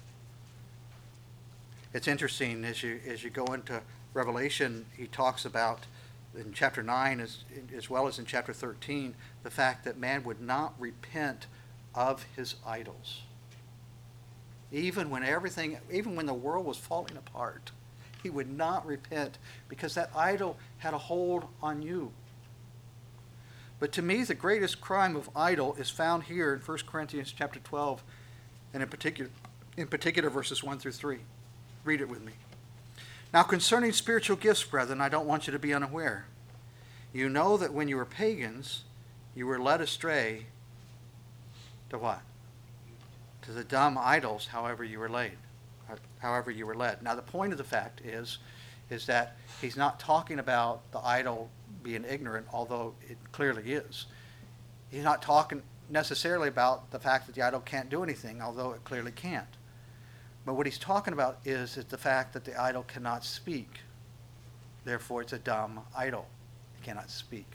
S2: It's interesting, as you go into Revelation, he talks about, in chapter 9 as well as in chapter 13, the fact that man would not repent of his idols. Even when the world was falling apart, he would not repent because that idol had a hold on you. But to me, the greatest crime of idol is found here in 1 Corinthians chapter 12, and in particular verses 1 through 3. Read it with me. Now concerning spiritual gifts, brethren, I don't want you to be unaware. You know that when you were pagans, you were led astray to what? To the dumb idols, however you were led. Now the point of the fact is that he's not talking about the idol being ignorant, although it clearly is. He's not talking necessarily about the fact that the idol can't do anything, although it clearly can't. But what he's talking about is the fact that the idol cannot speak. Therefore, it's a dumb idol. It cannot speak.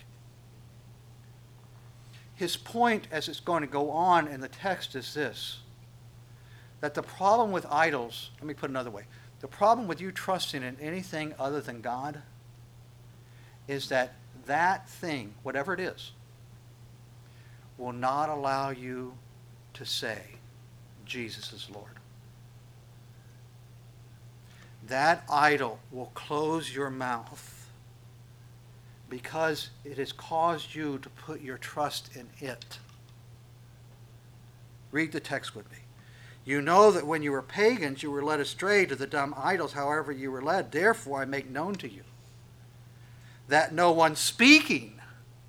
S2: His point, as it's going to go on in the text, is this: that the problem with idols, let me put it another way, the problem with you trusting in anything other than God is that thing, whatever it is, will not allow you to say, Jesus is Lord. That idol will close your mouth because it has caused you to put your trust in it. Read the text with me. You know that when you were pagans, you were led astray to the dumb idols, however you were led. Therefore, I make known to you that no one speaking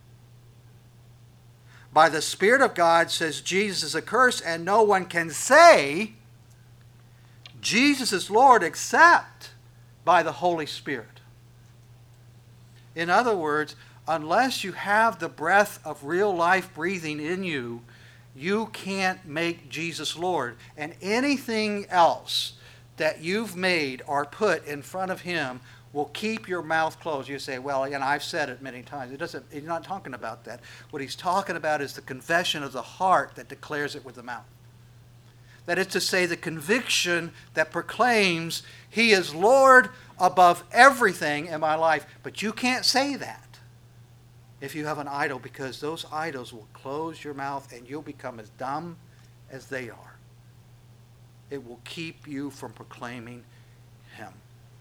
S2: by the Spirit of God says Jesus is accursed, and no one can say Jesus is Lord except by the Holy Spirit. In other words, unless you have the breath of real life breathing in you, you can't make Jesus Lord. And anything else that you've made or put in front of him will keep your mouth closed. You say, well, and I've said it many times. He's not talking about that. What he's talking about is the confession of the heart that declares it with the mouth. That is to say, the conviction that proclaims he is Lord above everything in my life. But you can't say that if you have an idol, because those idols will close your mouth and you'll become as dumb as they are. It will keep you from proclaiming him.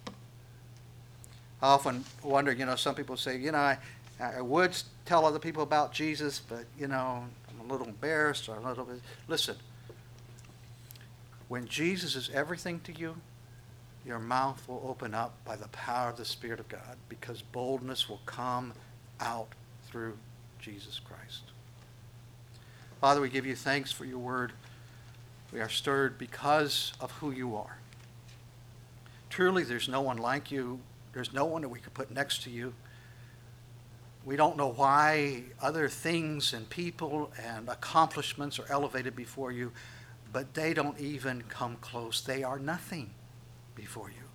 S2: I often wonder, some people say, I would tell other people about Jesus, but, I'm a little embarrassed or a little bit. Listen, when Jesus is everything to you, your mouth will open up by the power of the Spirit of God, because boldness will come out through Jesus Christ. Father, we give you thanks for your word. We are stirred because of who you are. Truly, there's no one like you. There's no one that we could put next to you. We don't know why other things and people and accomplishments are elevated before you, but they don't even come close. They are nothing before you.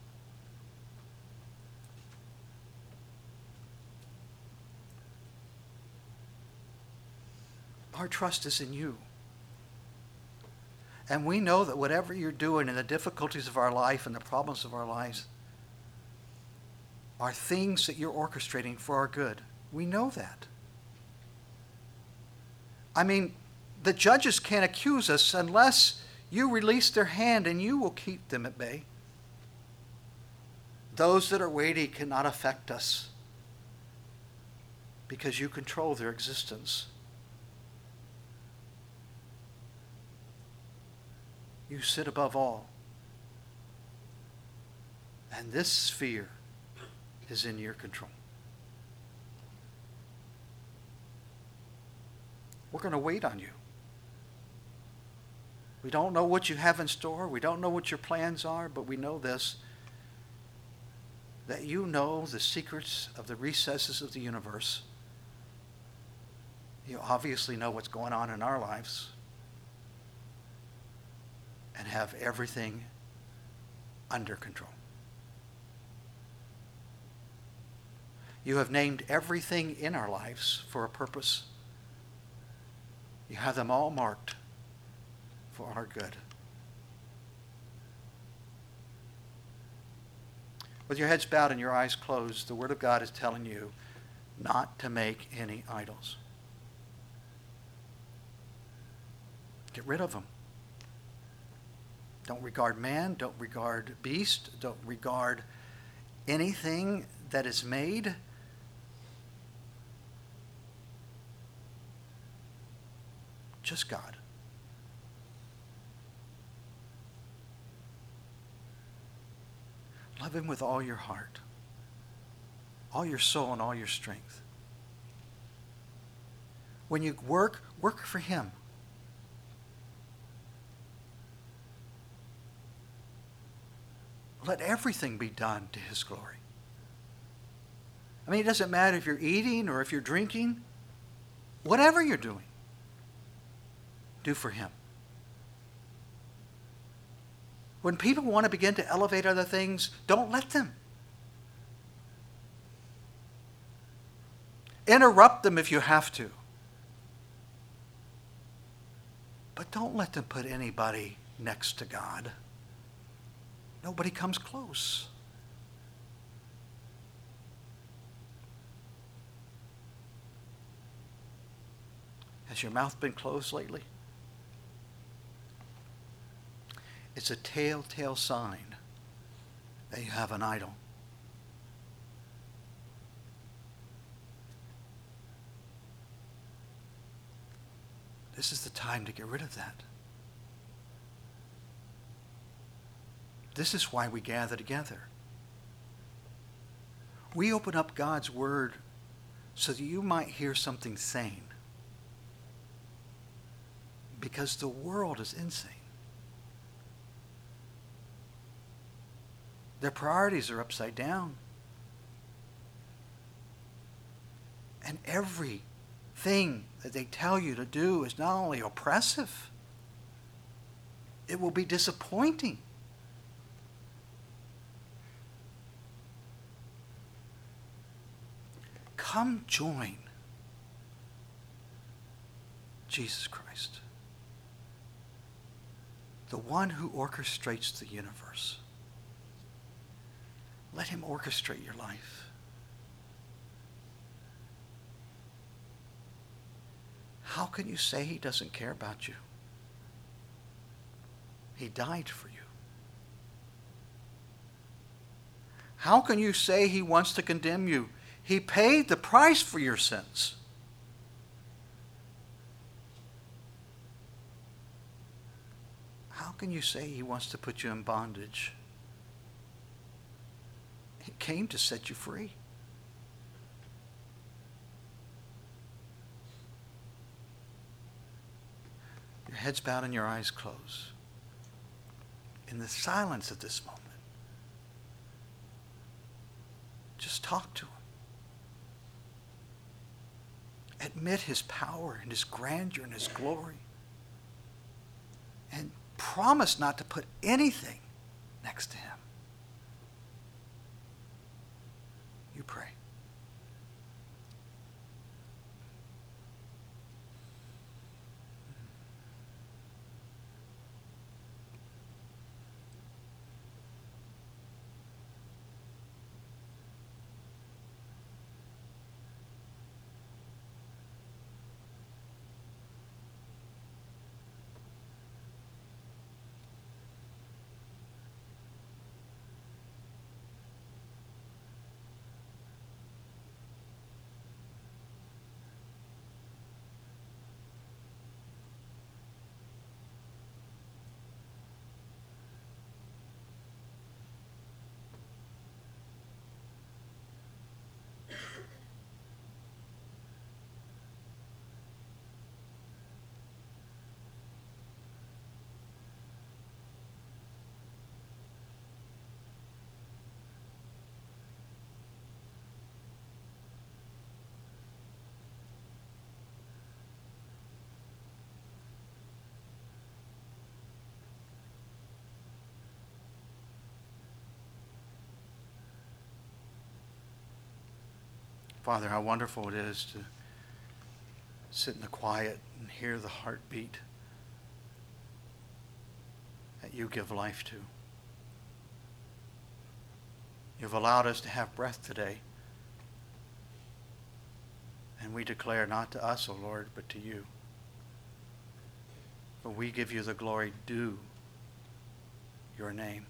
S2: Our trust is in you. And we know that whatever you're doing in the difficulties of our life and the problems of our lives are things that you're orchestrating for our good. We know that. I mean, the judges can't accuse us unless you release their hand, and you will keep them at bay. Those that are weighty cannot affect us because you control their existence. You sit above all. And this sphere is in your control. We're going to wait on you. We don't know what you have in store. We don't know what your plans are, but we know this, that you know the secrets of the recesses of the universe. You obviously know what's going on in our lives and have everything under control. You have named everything in our lives for a purpose. You have them all marked for our good. With your heads bowed and your eyes closed, the Word of God is telling you not to make any idols. Get rid of them. Don't regard man, don't regard beast, don't regard anything that is made. Just God. Love him with all your heart, all your soul, and all your strength. When you work for him. Let everything be done to his glory. I mean, it doesn't matter if you're eating or if you're drinking. Whatever you're doing, do for him. When people want to begin to elevate other things, don't let them. Interrupt them if you have to. But don't let them put anybody next to God. Nobody comes close. Has your mouth been closed lately? It's a telltale sign that you have an idol. This is the time to get rid of that. This is why we gather together. We open up God's Word so that you might hear something sane. Because the world is insane. Their priorities are upside down. And everything that they tell you to do is not only oppressive, it will be disappointing. Come join Jesus Christ, the one who orchestrates the universe. Let him orchestrate your life. How can you say he doesn't care about you? He died for you. How can you say he wants to condemn you? He paid the price for your sins. How can you say he wants to put you in bondage? He came to set you free. Your head's bowed and your eyes closed. In the silence of this moment, just talk to him. Admit his power and his grandeur and his glory. And promise not to put anything next to him. You pray. Father, how wonderful it is to sit in the quiet and hear the heartbeat that you give life to. You've allowed us to have breath today. And we declare not to us, O Lord, but to you. For we give you the glory due your name.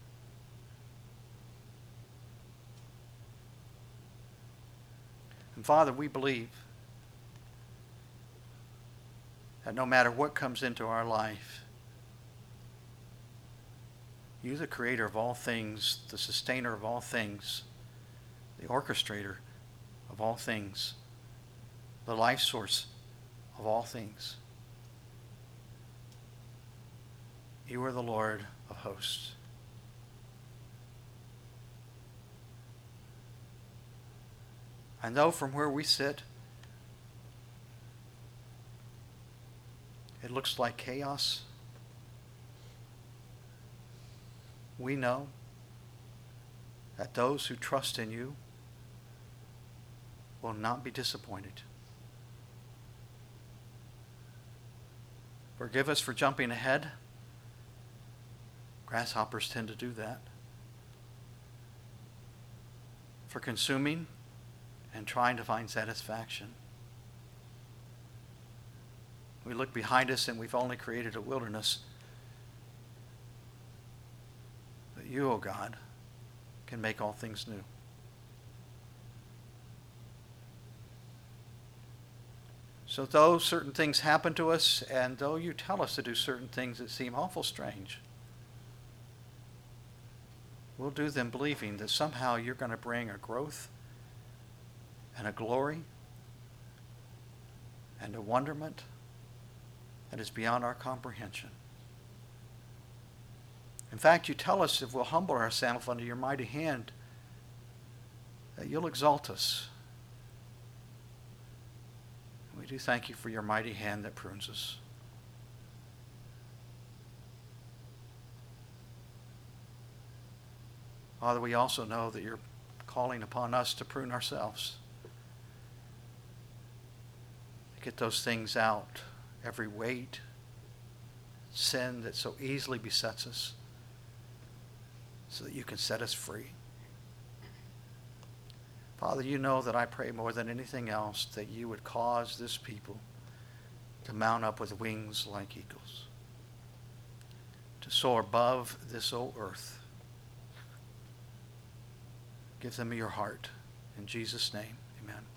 S2: And Father, we believe that no matter what comes into our life, you, the creator of all things, the sustainer of all things, the orchestrator of all things, the life source of all things, you are the Lord of hosts. And though from where we sit, it looks like chaos, we know that those who trust in you will not be disappointed. Forgive us for jumping ahead. Grasshoppers tend to do that. For consuming and trying to find satisfaction. We look behind us and we've only created a wilderness. But you, O God, can make all things new. So though certain things happen to us, and though you tell us to do certain things that seem awful strange, we'll do them believing that somehow you're going to bring a growth and a glory and a wonderment that is beyond our comprehension. In fact, you tell us if we'll humble ourselves under your mighty hand, that you'll exalt us. We do thank you for your mighty hand that prunes us. Father, we also know that you're calling upon us to prune ourselves. To get those things out, every weight, sin that so easily besets us, so that you can set us free. Father, you know that I pray more than anything else that you would cause this people to mount up with wings like eagles, to soar above this old earth. Give them your heart. In Jesus' name, amen.